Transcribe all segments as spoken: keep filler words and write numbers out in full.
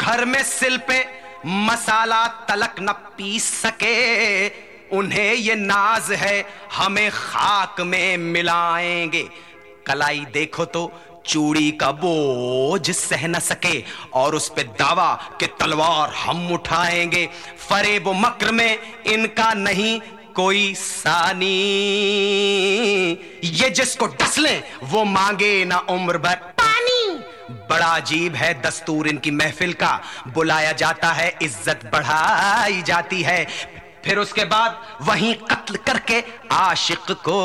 घर में सिल पे मसाला तलक न पीस सके, उन्हें ये नाज है हमें खाक में मिलाएंगे। कलाई देखो तो चूड़ी का बोझ सह न सके, और उस पे दावा कि तलवार हम उठाएंगे। फरेब मक्र में इनका नहीं कोई सानी, ये जिसको डस ले वो मांगे ना उम्र भर पानी। बड़ा अजीब है दस्तूर इनकी महफिल का, बुलाया जाता है इज्जत बढ़ाई जाती है, फिर उसके बाद वहीं कत्ल करके आशिक को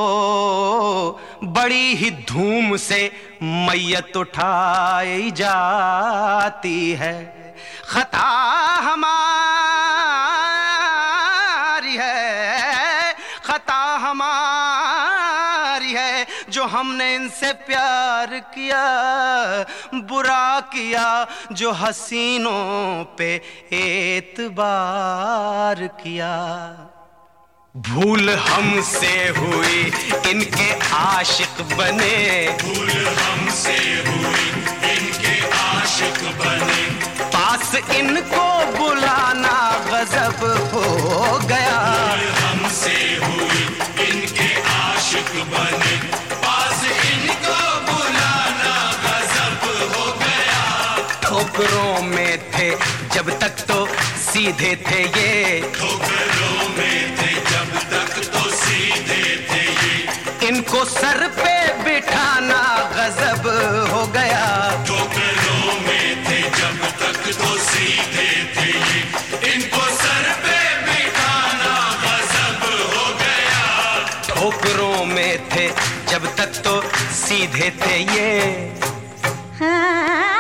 बड़ी ही धूम से मैयत उठाई जाती है। खता हमारी है, खता हमारी है जो हमने इनसे प्यार किया, बुरा किया जो हसीनों पे एतबार किया। भूल हमसे हुई इनके आशिक बने, भूल हमसे हुई इनके आशिक बने, पास इनको बुलाना गजब हो गया। भूल हमसे हुई इनके आशिक बने, पास इनको बुलाना गजब हो गया। ठोकरों में थे जब तक तो सीधे थे ये, ठोकरों में थे जब तक तो सीधे थे ये, इनको सर पे बिठाना गजब हो गया। ठोकरों में थे जब तक तो सीधे थे ये, इनको सर पे बिठाना गजब हो गया। ठोकरों में थे जब तक तो सीधे थे ये। हाँ,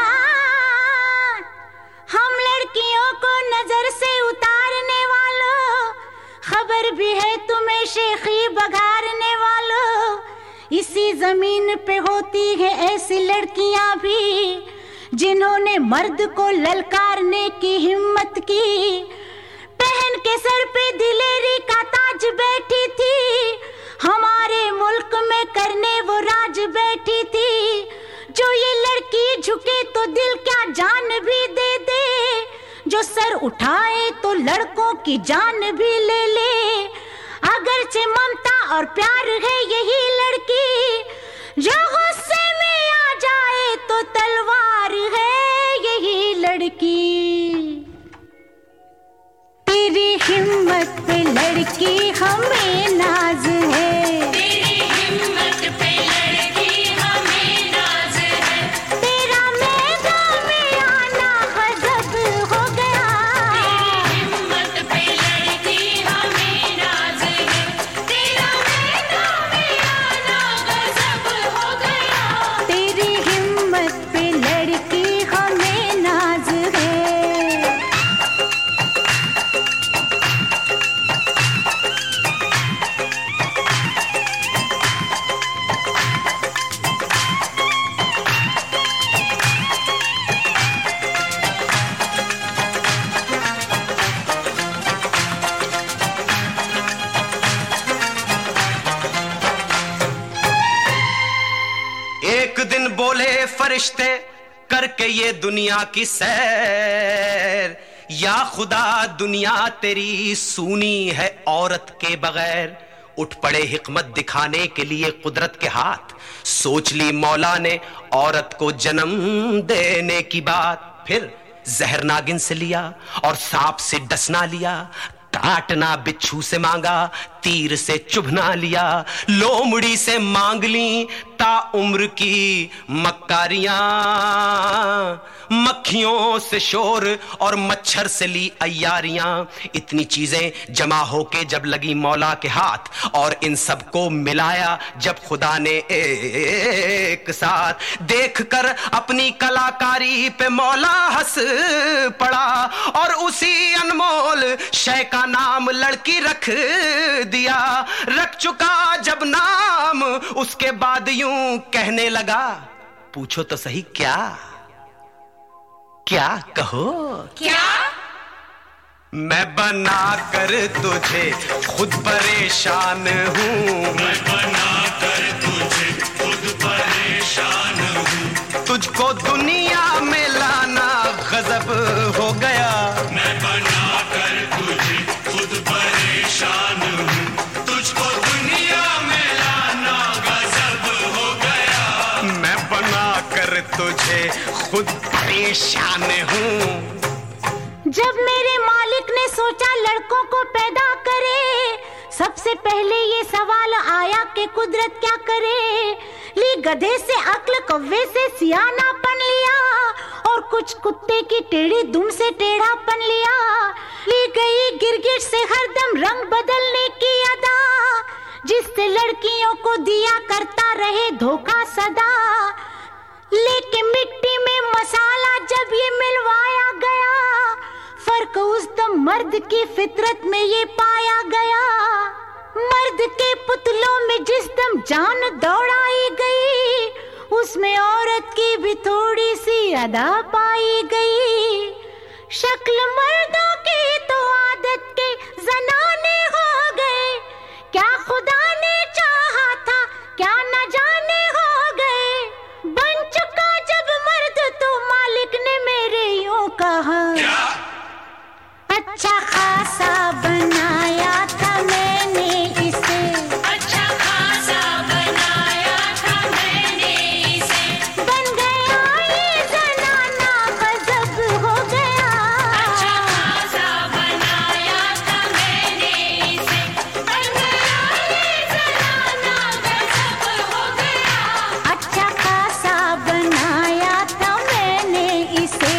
हम लड़कियों को नजर से उतारने वालों, खबर भी है तुम्हें शेखी बघारने वालों। इसी जमीन पे होती है ऐसी लड़कियां भी जिन्होंने मर्द को ललकारने की हिम्मत की। पहन के सर पे दिलेरी का ताज बैठी थी, हमारे मुल्क में करने वो राज बैठी थी। जो ये लड़की झुके तो दिल क्या जान भी दे दे, जो सर उठाए तो लड़कों की जान भी ले ले। अगरचे ममता और प्यार है यही लड़की, जो गुस्से में आ जाए तो तलवार है यही लड़की। तेरी हिम्मत पे लड़की हमें नाज है, तेरी हिम्मत पे लड़की हमें नाज है, तेरा मैदान में आना गजब हो गया। तेरी हिम्मत पे लड़की हमें नाज है, तेरा मैदान में आना गजब हो गया। तेरी हिम्मत पे लड़की हमें नाज है। एक दिन बोले फरिश्ते करके ये दुनिया की सैर, या खुदा दुनिया तेरी सूनी है औरत के बगैर। उठ पड़े हिकमत दिखाने के लिए कुदरत के हाथ, सोच ली मौला ने औरत को जन्म देने की बात। फिर जहर नागिन से लिया और सांप से डसना लिया, काटना बिच्छू से मांगा, तीर से चुभना लिया, लोमड़ी से मांग ली ता उम्र की मक्कारियां, मक्खियों से शोर और मच्छर से ली अय्यारियां। इतनी चीजें जमा होके जब लगी मौला के हाथ, और इन सबको मिलाया जब खुदा ने एक साथ, देखकर अपनी कलाकारी पे मौला हंस पड़ा, और उसी अनमोल शय का नाम लड़की रख दिया। रख चुका जब नाम उसके बाद यूं कहने लगा, पूछो तो सही क्या क्या कहो क्या? मैं बना कर तुझे खुद परेशान हूँ, मैं बना कर तुझे खुद परेशान हूँ, तुझको दुनिया में लाना गजब तुझे खुद परेशान हूँ। जब मेरे मालिक ने सोचा लड़कों को पैदा करे, सबसे पहले ये सवाल आया कि कुदरत क्या करे। ली गधे से अक्ल, कौवे से सियानापन लिया, और कुछ कुत्ते की टेढ़ी दुम से टेढ़ापन लिया। ली गई गिरगिट से हरदम रंग बदलने की अदा, जिससे लड़कियों को दिया करता रहे धोखा सदा। लेके मिट्टी में मसाला जब ये मिलवाया गया, फर्क उस दम मर्द की फितरत में ये पाया गया। मर्द के पुतलों में जिस दम जान दौड़ाई गई, उसमें औरत की भी थोड़ी सी अदा पाई गई। शक्ल मर्दों की तो आदत के जनाने हो गए, क्या खुदा ने चाहा था क्या न जाने हो गए। बन चुका जब मर्द तो मालिक ने मेरे यूं कहा, अच्छा खासा बनाया था मैंने इसे, अच्छा खासा बनाया था मैंने इसे, बन गया ये जनाना गजब हो गया। अच्छा खासा बनाया था मैंने इसे, बन गया ये जनाना गजब हो गया। अच्छा खासा बनाया था मैंने इसे।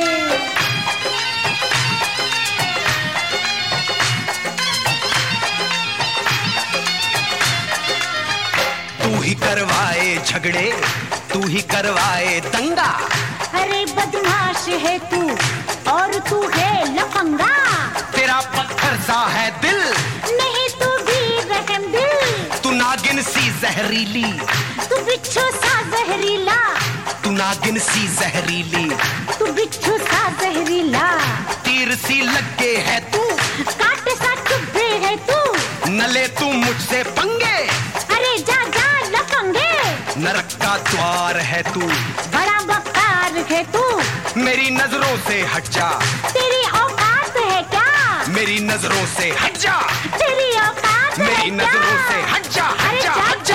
तू ही करवाए झगड़े, तू ही करवाए दंगा। अरे बदमाश है तू और तू है लफंगा, तेरा पत्थर सा है दिल, नहीं तू भी रहम दिल। तू नागिन सी जहरीली, तू बिच्छू सा जहरीला, तू नागिन सी जहरीली, तू बिच्छू सा जहरीला। तीर सी लगे है तू, कांटे सा चुभे है तू, न ले तू मुझसे पंगे। अरे जा जा लफंगे, नरक का द्वार है तू, बड़ा बकार है तू। मेरी नजरों से हट जा, तेरी औकात है क्या, मेरी नजरों से हट जा, तेरी औकात है मेरी क्या? नजरों से हट जा, हट अरे जा, जा हट